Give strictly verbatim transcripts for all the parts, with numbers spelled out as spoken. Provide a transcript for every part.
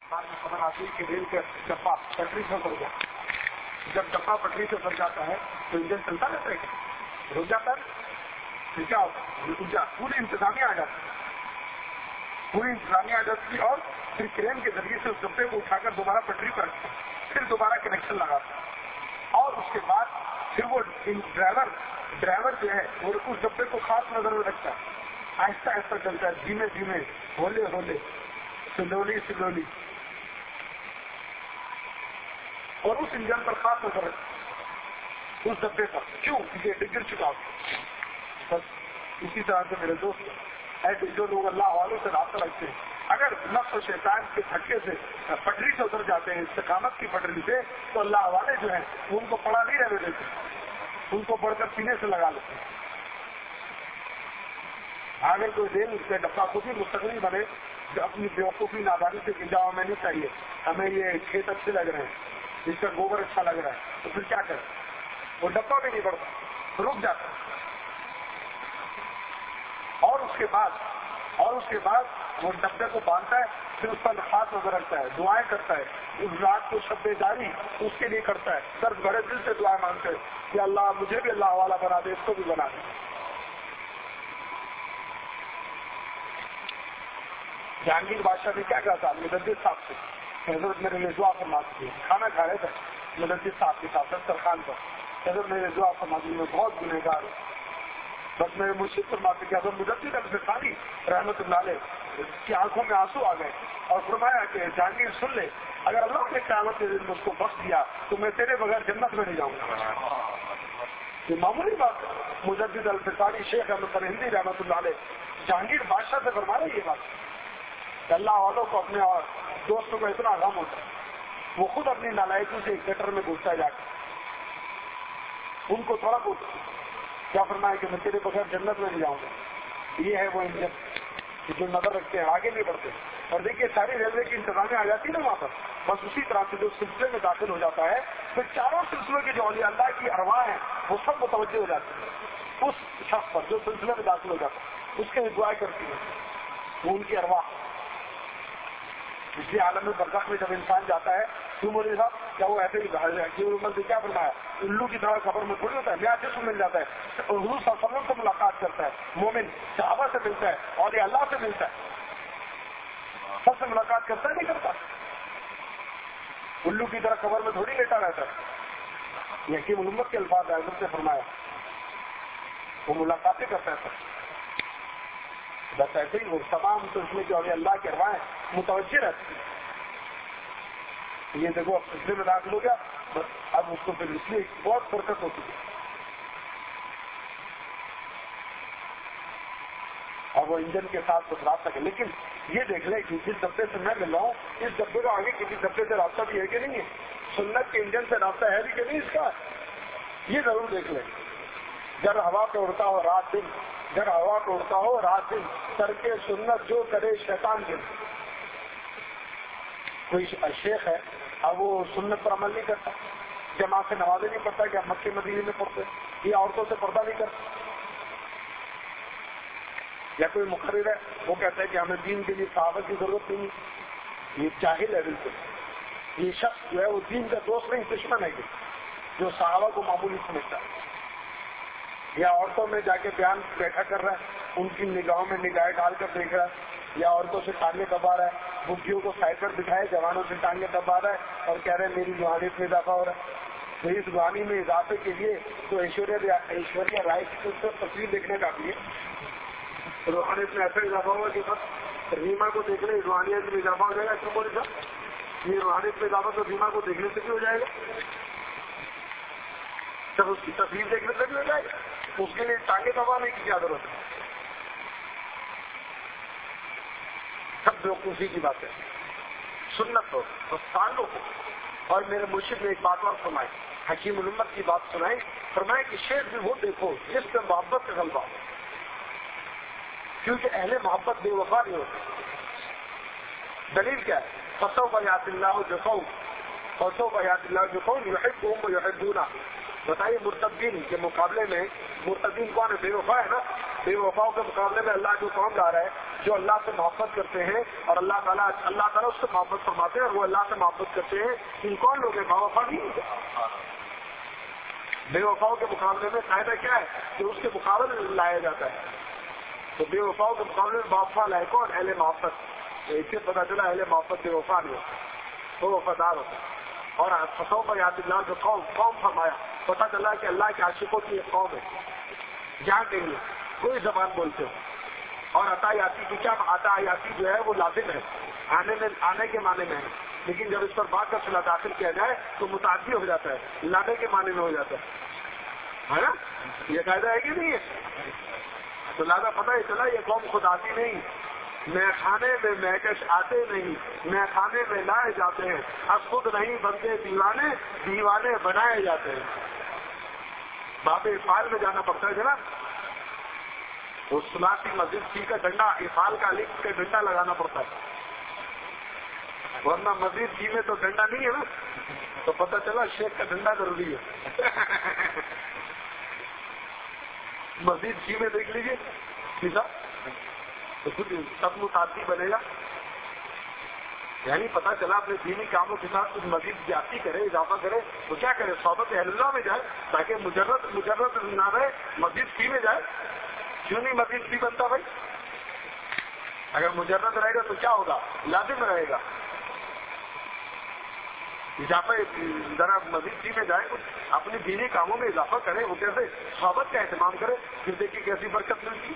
بعد میں خبر آتی ہے کہ ریل کا ڈبہ پٹری سے اتر گیا. جب ڈبہ پٹری سے اتر جاتا ہے تو انجن چلتا رہتا ہے کیا؟ رک جاتا ہے. پھر کیا ہوتا ہے؟ پوری انتظامیہ آ جاتی ہے پوری انتظامیہ آ جاتی ہے اور پھر کرین کے ذریعے سے اس ڈبے کو اٹھا کر دوبارہ پٹری پر رکھتے ہیں، پھر دوبارہ کنیکشن لگاتے ہیں اور اس کے بعد پھر وہ ڈرائیور ڈرائیور جو ہے وہ اس ڈبے کو خاص نظر میں رکھتا ہے، آہستہ آہستہ چلتا ہے، دھیمے دھیمے، ہولے ہولے، سلولی سلولی، اور اس انجن پر خاص نظر رکھتا ہے، اس ڈبے پر. کیوں؟ کیونکہ گر چکا ہوتا. بس اسی طرح سے میرے دوست ایسے جو لوگ اللہ والوں سے رابطہ رکھتے ہیں، اگر نفس و شیطان کے دھکے سے پٹری سے اتر جاتے ہیں، استقامت کی پٹری سے، تو اللہ والے جو ہیں وہ ان کو پڑا نہیں رہنے دیتے، ان کو بڑھ کر سینے سے لگا لیتے ہیں. اگر کوئی ریل سے ڈبہ کو بھی مستقل بنے جو اپنی بیوقوفی نادانی سے گنجا ہمیں نہیں چاہیے، ہمیں یہ کھیت اچھے لگ رہے ہیں، اس کا گوبر اچھا لگ رہا ہے، تو پھر کیا کریں؟ وہ ڈبہ بھی نہیں بڑھتا، رک جاتا ہے. اور اس کے بعد اور اس کے بعد وہ ڈبے کو باندھتا ہے، پھر اس پر خاص نظر رکھتا ہے، دعائیں کرتا ہے، اس رات کو شب جاری اس کے لیے کرتا ہے، درد بڑے دل سے دعائیں مانگتے ہیں کہ اللہ مجھے بھی اللہ والا بنا دے، اس کو بھی بنا دے. جہانگیر بادشاہ نے کیا کہا تھا مدرس صاحب سے؟ حضرت میرے لیے دعا فرما دیجیے. کھانا کھا رہے تھے مدرس صاحب کے ساتھ دسترخوان پر، حضرت میرے دعا فرما دیجیے، میں بہت گنہگار ہوں. بس میرے مرشد فرماتے کہ حضرت مدرس الفسانی رحمت اللہ علیہ کی آنکھوں میں آنسو آ گئے اور فرمایا کہ جہانگیر سن لے، اگر اللہ نے قیامت کے دن مجھ کو بخش دیا تو میں تیرے بغیر جنت میں نہیں جاؤں گا. یہ معمولی بات ہے. مجدد الفسانی شیخ احمد ہندی رحمت اللہ علیہ جہانگیر بادشاہ سے فرما رہے یہ بات کہ اللہ والوں کو اپنے اور دوستوں کو اتنا غم ہوتا ہے، وہ خود اپنی نالائکی سے ایک گٹر میں گھستا ہے جا کے، ان کو تھوڑا بہت کیا فرمایا کہ میں تیرے بغیر جنت میں نہیں جاؤں گا. یہ ہے وہ انجن جو نظر رکھتے ہیں، آگے نہیں بڑھتے. اور دیکھیے ساری ریلوے کی انتظامیہ آ جاتی ہے نا وہاں پر، بس اسی طرح سے جو سلسلے میں داخل ہو جاتا ہے پھر چاروں سلسلوں کے جو اولیاء اللہ کی ارواح ہیں وہ سب متوجہ ہو جاتی ہیں اس شخص پر جو سلسلے میں داخل ہو جاتا ہے، اس کے لیے دعائیں کرتی ہیں وہ ان کی ارواح. اس لیے عالم برزخ میں جب انسان جاتا ہے تو مولوی صاحب کیا وہ ایسے ہی عمر سے کیا فرمایا الو کی طرح خبر میں تھوڑی ہوتا ہے، نیا جسم مل جاتا ہے اور حضور صلی اللہ علیہ وسلم سے ملاقات کرتا ہے، مومن صحابہ سے ملتا ہے اور یہ اللہ سے ملتا ہے، سب سے ملاقات کرتا ہے نہیں کرتا، الو کی طرح خبر میں تھوڑی لیٹا رہتا ہے. یہ حکیم الامت کے الفاظ حضرت نے فرمایا وہ ملاقاتیں کرتا ہے. بس ایسے ہی وہ تمام سلسلے جو ابھی اللہ کے ارواح متوجہ رہتے ہیں. یہ دیکھو اب سلسلے میں داخل ہو گیا، بس اب اس کو پھر اس لیے بہت برکت ہوتی ہے اور وہ انجن کے ساتھ کچھ رابطہ ہے. لیکن یہ دیکھ لیں کہ جس ڈبے سے میں مل رہا ہوں اس ڈبے کا آگے کسی ڈبے سے رابطہ بھی ہے کہ نہیں ہے، سنت کے انجن سے رابطہ ہے بھی کہ نہیں اس کا، یہ ضرور دیکھ لیں. گر ہوا پہ اڑتا ہو رات دن، گر ہوا پہ اڑتا ہو رات دن، ترک سنت جو کرے شیطان دن. کوئی شیخ ہے اب وہ سنت پر عمل نہیں کرتا، جماعت سے نمازیں نہیں پڑھتا کہ ہم مکے مدینے میں پڑھتے، یہ عورتوں سے پردہ نہیں کرتا. یا کوئی مقرر ہے وہ کہتا ہے کہ ہمیں دین کے لیے صحابہ کی ضرورت نہیں، یہ جاہل ہے بالکل. یہ شخص جو ہے وہ دین کا دوست نہیں دشمن ہے جو صحابہ کو معمولی سمجھتا ہے. یا عورتوں میں جا کے بیان بیٹھا کر رہا ہے، ان کی نگاہوں میں نگاہیں ڈال کر دیکھ رہا ہے، یا عورتوں سے ٹانگیں دبا رہا ہے، بڈھیوں کو سائڈ پر بٹھائے جوانوں سے ٹانگیں دبا رہا ہے اور کہہ رہے ہیں میری روحانیت میں اضافہ ہو رہا ہے. تو اس روحانی میں اضافے کے لیے تو ایشوریا ایشوریا رائے کی تصویر دیکھنے کا بھی ہے، روحانیت میں ایسا اضافہ ہوا کہ بس ریما کو دیکھ رہے روحانیت میں اضافہ ہو جائے گا. کیوں بولے صاحب یہ روحانیت میں اضافہ تو ریما کو دیکھنے سے بھی ہو جائے گا، جب اس کی تصویر دیکھنے سے بھی ہو جائے گا، اس کے لیے ٹانگیں دبانے کی کیا ضرورت ہے؟ سب بیوقوفی کی بات ہے. سنت ہو تو سالوں کو. اور میرے مرشد نے ایک بات اور فرمائی، حکیم الامت کی بات سنائی، فرمائے کہ شیخ بھی وہ دیکھو جس پہ محبت کا غلبہ ہو، کیونکہ اہل محبت بے وفا نہیں ہوتے. دلیل کیا ہے؟ فسوف یأتی اللہ بقوم فسوف یأتی اللہ بقوم یحبهم ویحبونہ. بتائیے مرتدین کے مقابلے میں مرتدین کون ہے؟ بے وفا ہے نا. بے وفاؤں کے مقابلے میں اللہ جو قوم لا رہا ہے جو اللہ سے محبت کرتے ہیں اور اللہ تعالیٰ اللہ تعالیٰ اس سے محبت فرماتے ہیں اور وہ اللہ سے محبت کرتے ہیں، ان کون لوگ ہیں؟ باوفا نہیں ہوتے۔ بے وفاؤں کے مقابلے میں فائدہ کیا ہے کہ اس کے مقابلے لایا جاتا ہے، تو بے وفاؤں کے مقابلے میں باوفا لائے کون؟ اہل محبت۔ اس سے پتا چلا اہل محبت بے وفا نہیں ہوتا، وہ وفادار ہوتا ہے۔ اور فتح پر یاد اللہ جو قوم قوم فرمایا، پتا چلا کہ اللہ کے عاشقوں کی ایک قوم ہے، جہاں کہیں کوئی زبان بولتے ہو۔ اور عطا یاتی کی کیا عطا یاتی جو ہے وہ لازم ہے، آنے میں آنے کے معنی میں ہے، لیکن جب اس پر بات کا صلہ داخل کیا جائے تو متعدی ہو جاتا ہے، لانے کے معنی میں ہو جاتا ہے نا؟ یہ قاعدہ ہے کہ نہیں ہے؟ تو لہٰذا پتہ ہی چلا یہ قوم خود آتی نہیں، میں خانے میں مہکش آتے نہیں، میں خانے میں لائے جاتے ہیں، اب خود نہیں بنتے دیوانے، دیوانے بنائے جاتے ہیں۔ باب افعال میں جانا پڑتا ہے جناب، وہ سلاسی مسجد کی کا ڈنڈا افعال کا لکھ کے ڈنڈا لگانا پڑتا ہے، ورنہ مسجد کی میں تو ڈنڈا نہیں ہے نا، تو پتہ چلا شیخ کا ڈنڈا ضروری ہے۔ مسجد کی میں دیکھ لیجیے سیدھا تو خود سب متعدی بنے گا، یعنی پتہ چلا اپنے دینی کاموں کے ساتھ کچھ مزید زیادتی کرے، اضافہ کرے، تو کیا کرے؟ صحبت اہل اللہ میں جائے تاکہ مجرد مجرد نہ رہے، مسجد فی میں جائے۔ کیوں نہیں مسجد فی بنتا بھائی؟ اگر مجرد رہے گا تو کیا ہوگا؟ لازم رہے گا۔ اضافہ ذرا مسجد فی میں جائے، کچھ اپنے دینی کاموں میں اضافہ کرے، وہ کیسے صحبت کا اہتمام کرے، پھر دیکھیے کیسی برکت ملتی،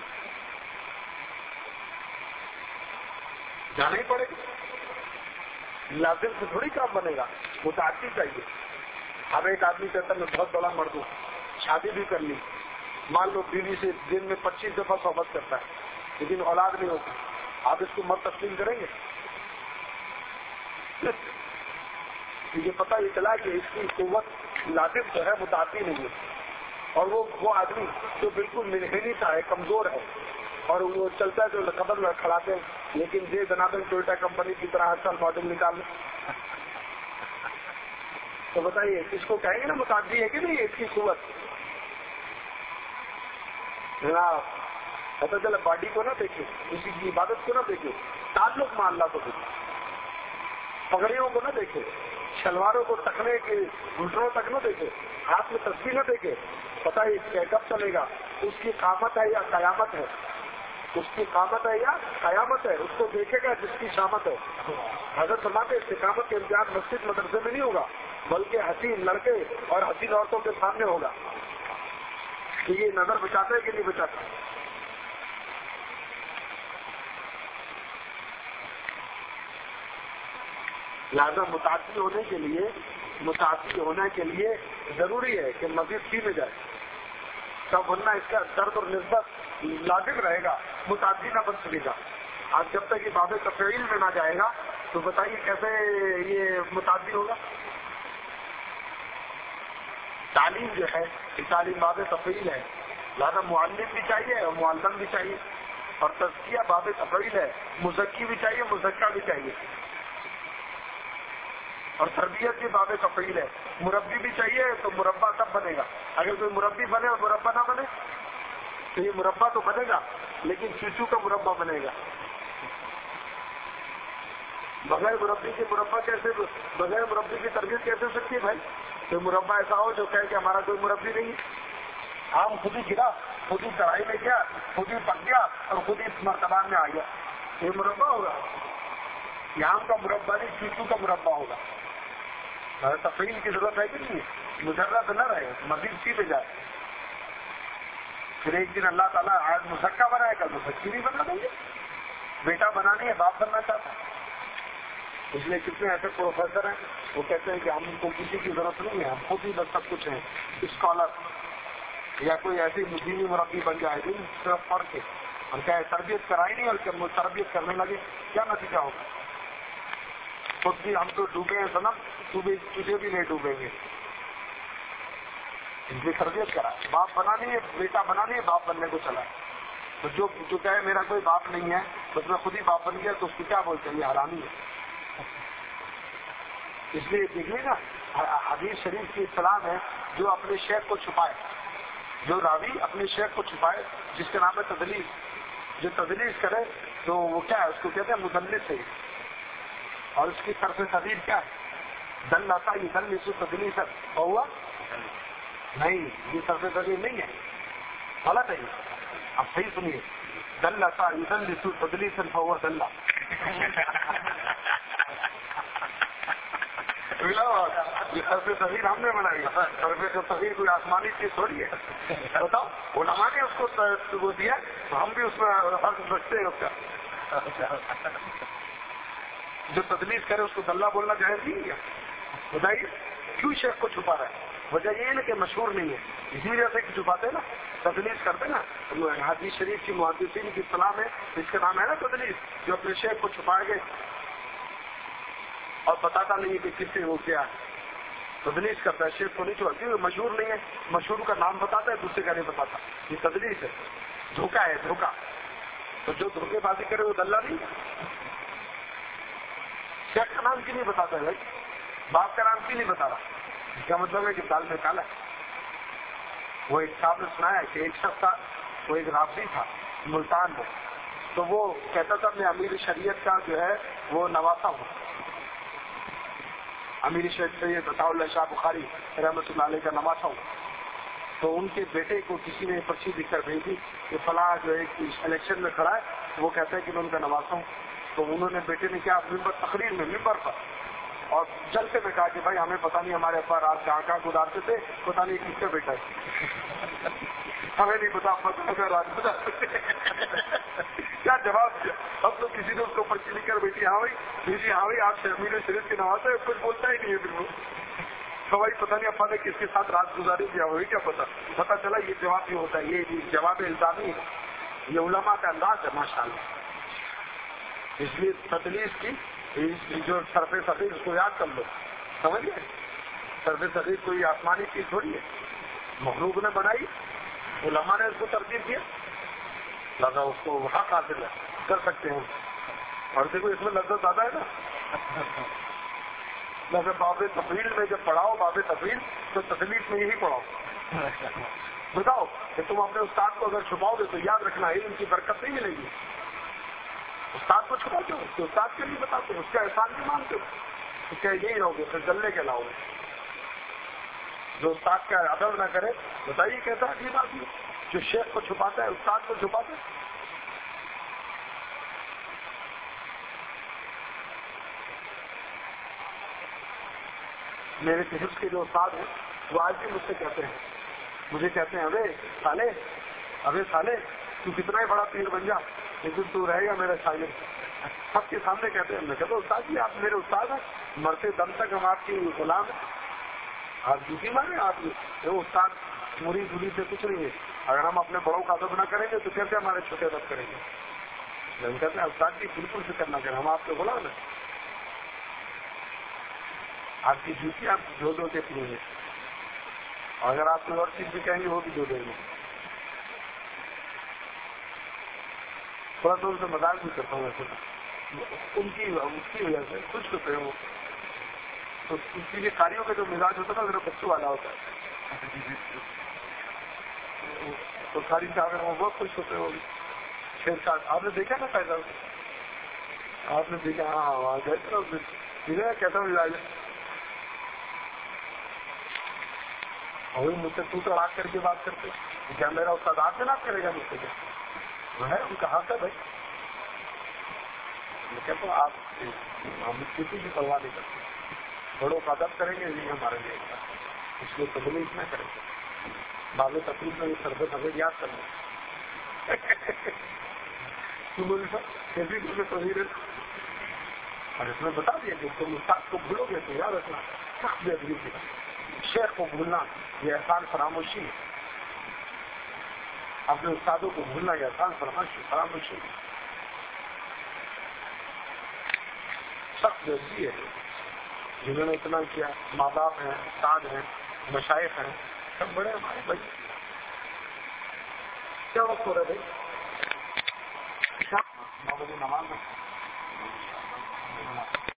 جانا ہی پڑے گا۔ لازم سے تھوڑی کام بنے گا، متعدی چاہیے۔ اب ایک آدمی کہتا ہے میں بہت بڑا مرد ہوں، شادی بھی کر لی، مان لو بیوی سے دن میں پچیس دفعہ صحبت کرتا ہے، لیکن اولاد نہیں ہوتی، آپ اس کو مرد تسلیم کریں گے؟ یہ پتہ یہ چلا کہ اس کی قوت لازم جو ہے متعدی نہیں ہے، اور وہ وہ آدمی جو بالکل منحنی سا ہے، کمزور ہے، اور وہ چلتا ہے جو قدم میں کھڑاتے ہیں، لیکن یہ جناب ٹویوٹا کمپنی کی طرح ہر سال ماڈل نکال لیں، تو بتائیے اس کو کہیں گے نا متعدی ہے کہ نہیں اس کی قوت؟ جناب پتہ چلا باڈی کو نہ دیکھے، اسی کی عبادت کو نہ دیکھے، تعلق میں اللہ کو دیکھے، پگڑیوں کو نہ دیکھے، شلواروں کو ٹکنے کے گھٹنوں تک نہ دیکھے، ہاتھ میں تصویر نہ دیکھے، پتہ ہے کب چلے گا؟ اس کی قامت ہے یا قیامت ہے؟ اس کی قامت ہے یا قیامت ہے؟ اس کو دیکھے گا جس کی شامت ہے۔ حضرت فرماتے استقامت کے امتحان مسجد مدرسے میں نہیں ہوگا، بلکہ حسین لڑکے اور حسین عورتوں کے سامنے ہوگا کہ یہ نظر بچاتا ہے کہ نہیں بچاتا۔ لہذا متعدی ہونے کے لیے متعدی ہونے کے لیے ضروری ہے کہ مسجد فی میں جائے، تب ورنہ اس کا درد اور نسبت لازم رہے گا، متعدی نہ بن سکے گا۔ آج جب تک یہ باب تفعیل میں نہ جائے گا تو بتائیے کیسے یہ متعدی ہوگا؟ تعلیم جو ہے یہ تعلیم باب تفعیل ہے، لہذا معلم بھی چاہیے اور معلم بھی چاہیے، اور تزکیہ باب تفعیل ہے، مزکی بھی چاہیے مزکہ بھی چاہیے، اور تربیت بھی باب تفعیل ہے، مربی بھی چاہیے تو مربع تب بنے گا۔ اگر کوئی مربی بنے اور مربع نہ بنے تو یہ مربع تو بنے گا لیکن چوچو کا مربع بنے گا، بغیر مربی کے مربع کیسے، بغیر مربی کی تربیت کیسے ہو سکتی ہے بھائی؟ کوئی مربع ایسا ہو جو کہے کہ ہمارا کوئی مربی نہیں ہے، آم خود ہی گرا، خود ہی کڑھائی میں گیا، خود ہی پک گیا اور خود ہی مرتبان میں آ گیا، یہ مربع ہوگا؟ یہ آم کا مربع نہیں، چوچو کا مربع ہوگا۔ تفعیل کی ضرورت ہے کہ نہیں؟ مجرد نہ رہے، مزید سی پہ جائے، پھر ایک دن اللہ تعالیٰ آج مزکہ بنائے گا، مزکی بھی بنا دیں گے۔ بیٹا بنانی ہے، باپ بننا چاہتا ہے، اس لیے کتنے ایسے پروفیسر ہیں وہ کہتے ہیں کہ ہم کو کسی کی ضرورت نہیں ہے، ہم خود ہی بس سب کچھ ہیں، اسکالر یا کوئی ایسی دینی مربی بن جائے دن صرف پڑھ کے، ہم کیا تربیت کرائی نہیں اور تربیت کرنے لگے، کیا نتیجہ ہوگا؟ خود بھی ہم تو ڈوبے ہیں صنم، تجھے بھی نہیں ڈوبیں گے، ان کی تربیت کرا، باپ بنانی ہے، بیٹا بنانی ہے، باپ بننے کو چلا، تو جو جو کہے میرا کوئی باپ نہیں ہے بس میں خود ہی باپ بن گیا تو اس کو کیا بولتے ہیں؟ یہ حرامی ہے۔ اس لیے دیکھیے نا حدیث شریف کی اصطلاح ہے جو اپنے شیخ کو چھپائے، جو راوی اپنے شیخ کو چھپائے، جس کے نام ہے تدلیس، جو تدلیس کرے تو وہ کیا ہے، اس کو کہتے ہیں مدلس ہے، اور اس کی طرف تدیر کیا ہے، دلتا یہ دلس تدلیس ہوا نہیں، یہ طرف تدیر نہیں ہے، غلط ہے۔ اب صحیح سنیے، دلتا یدلس تدلیسا فهو دلہ، یہ طرف تغیر ہم نے بنائی، طرف تغیر کوئی آسمانی چیز تھوڑی ہے، بتاؤ علماء نے اس کو وہ دیا تو ہم بھی اس میں حق رکھتے ہیں اس کا۔ جو تدلیس کرے اس کو دلہ بولنا جائز نہیں ہے، بتائیے کیوں شیخ کو چھپا رہا ہے؟ وجہ یہ ہے نا کہ مشہور نہیں ہے، اسی وجہ سے چھپاتے نا، تدلیس کرتے نا۔ حدیث شریف کی محدثین کی اصطلاح میں اس کا نام ہے نا تدلیس، جو اپنے شیخ کو چھپائے گئے اور بتاتا نہیں کہ کس سے وہ کیا ہے، تدلیس کرتا ہے، شیخ کو نہیں چھپا، کیونکہ مشہور نہیں ہے، مشہور کا نام بتاتا ہے، دوسرے کا نہیں بتاتا، یہ تدلیس ہے، دھوکہ ہے، دھوکہ۔ تو جو دھوکے بازی کرے وہ دلہ نہیں ہے۔ شیخ کا نام کیوں نہیں بتاتا ہے بھائی؟ باپ کا نام کیوں نہیں بتا رہا؟ اس کا مطلب ہے کہ دال میں کالا ہے۔ وہ ایک صاحب نے سنایا کہ ایک شخص تھا، وہ ایک رافضی تھا ملتان میں، تو وہ کہتا تھا میں امیر شریعت کا جو ہے وہ نواسا ہوں، امیر شریعت سید عطا اللہ شاہ بخاری رحمۃ اللہ علیہ کا نواسا ہوں۔ تو ان کے بیٹے کو کسی نے پرچی لکھ کر بھیجی کہ فلاں جو ایک الیکشن میں کھڑا ہے، وہ کہتا ہے کہ میں ان کا نواسا ہوں۔ تو انہوں نے بیٹے نے کیا ممبر تقریر میں ممبر پر اور جلسے میں کہا کہ بھائی ہمیں پتہ نہیں ہمارے ابا رات کہاں کہاں گزارتے تھے، پتہ نہیں کس کا بیٹا ہے، ہمیں نہیں پتا پتہ رات گزارتے کیا جواب دیا؟ اب تو کسی نے اس کو پرچی لکھ کر بیٹی ہاں بھائی جی ہاں بھائی آپ امیر شریعت کے نواز ہے، کچھ بولتا ہی نہیں ہے، پھر وہ تو بھائی پتہ نہیں ابا نے کس کے ساتھ رات گزاری دیا، وہی کیا پتا، پتہ چلا یہ جواب بھی ہوتا ہے، یہ جواب الزامی ہے، یہ علماء کا انداز ہے ماشاء اللہ۔ اس لیے تدلیس کی جو سرف صغیر اس کو یاد کر لو، سمجھ گئے؟ سرف صغیر کوئی آسمانی چیز تھوڑی ہے، مخلوق نے بنائی، علماء نے اس کو ترتیب دیا، لہٰذا اس کو حق حاصل ہے، کر سکتے ہیں۔ اور دیکھو اس میں لذت زیادہ ہے نا، لہٰذا باب تفریل میں جب پڑھاؤ باب تفریل تو تدلیس میں یہی پڑھاؤ، بتاؤ کہ تم اپنے استاد کو اگر چھپاؤ گے تو یاد رکھنا علم کی برکت نہیں ملے گی۔ استاد کو چھپاتے ہو تو استاد کے لیے بتاتے ہو، اس کا احسان نہیں مانتے ہو تو کیا یہی رہو گے، پھر دلے کے لاؤ گے۔ جو استاد کا ادب نہ کرے، بتائیے کیسا عجیب آدمی، جو شیخ کو چھپاتا ہے استاد کو چھپاتا ہے۔ میرے حفظ کے جو استاد ہیں وہ آج بھی مجھ سے کہتے ہیں، مجھے کہتے ہیں ابے سالے ابے سالے تو کتنا ہی بڑا پیر بن جا لیکن تو رہے گا میرا شاگرد، سب کے سامنے کہتے ہیں۔ میں کہتا ہوں استاد جی آپ میرے استاد ہیں، مرتے دم تک ہم آپ کی غلام ہیں، آپ جوتی مارے، آپ وہ استاد مرید دھولی سے کچھ نہیں ہے، اگر ہم اپنے بڑوں کا ادب نہ کریں گے تو کیسے ہمارے چھوٹے ادب کریں گے؟ ہم کہتے ہیں استاد جی بالکل فکر نہ کریں، ہم آپ کے غلام ہیں، آپ کی جوتی آپ دھو دھو کے پیئیں گے، اور اگر آپ کوئی اور چیز بھی کہیں گے وہ بھی دھو دیں گے۔ تھوڑا تو ان سے مذاق بھی کرتا ہوں ویسے، ان کی اس کی وجہ سے خوش ہوتے ہیں وہ، تو ان کی کاریوں کا جو مزاج ہوتا ہے نا میرا بچوں والا ہوتا ہے، تو کاری سے اگر وہ بہت خوش ہوتے ہیں وہ شیر شاہ۔ آپ نے دیکھا نا پیدا، آپ نے دیکھا؟ ہاں وہاں گئے تھے، کیسا مزاج ہے، اور مجھ سے تو تو رات کر کے بات کرتے، کیا میرا استاد آپ سے بات کرے گا مجھ سے؟ کیا وہ ہے ان کا حق ہے بھائی، میں کہتا ہوں آپ ہم کسی کی پرواہ نہیں کرتے، بڑوں کا ادب کریں گے یہی ہمارے لیے، اس لیے تکلیف نہ کریں گے، بعض تکلیف میں سر پہ سفید یاد کرنا کیسی تمہیں تصویر ہے، اور اس میں بتا دیا کہ تم استاد کو بھولو گے تو یاد رکھنا سخت بے ادبی کی، شیخ کو بھولنا یہ احسان فراموشی ہے، اپنے استادوں کو بھولنا یہ احسان فراموشی فراموشی سخت بے ادبی ہے۔ جنہوں نے اتنا کیا، ماں باپ ہیں، استاد ہیں، مشائخ ہیں، سب بڑے ہمارے بھائی۔ کیا وقت ہو رہا ہے بھائی؟ نماز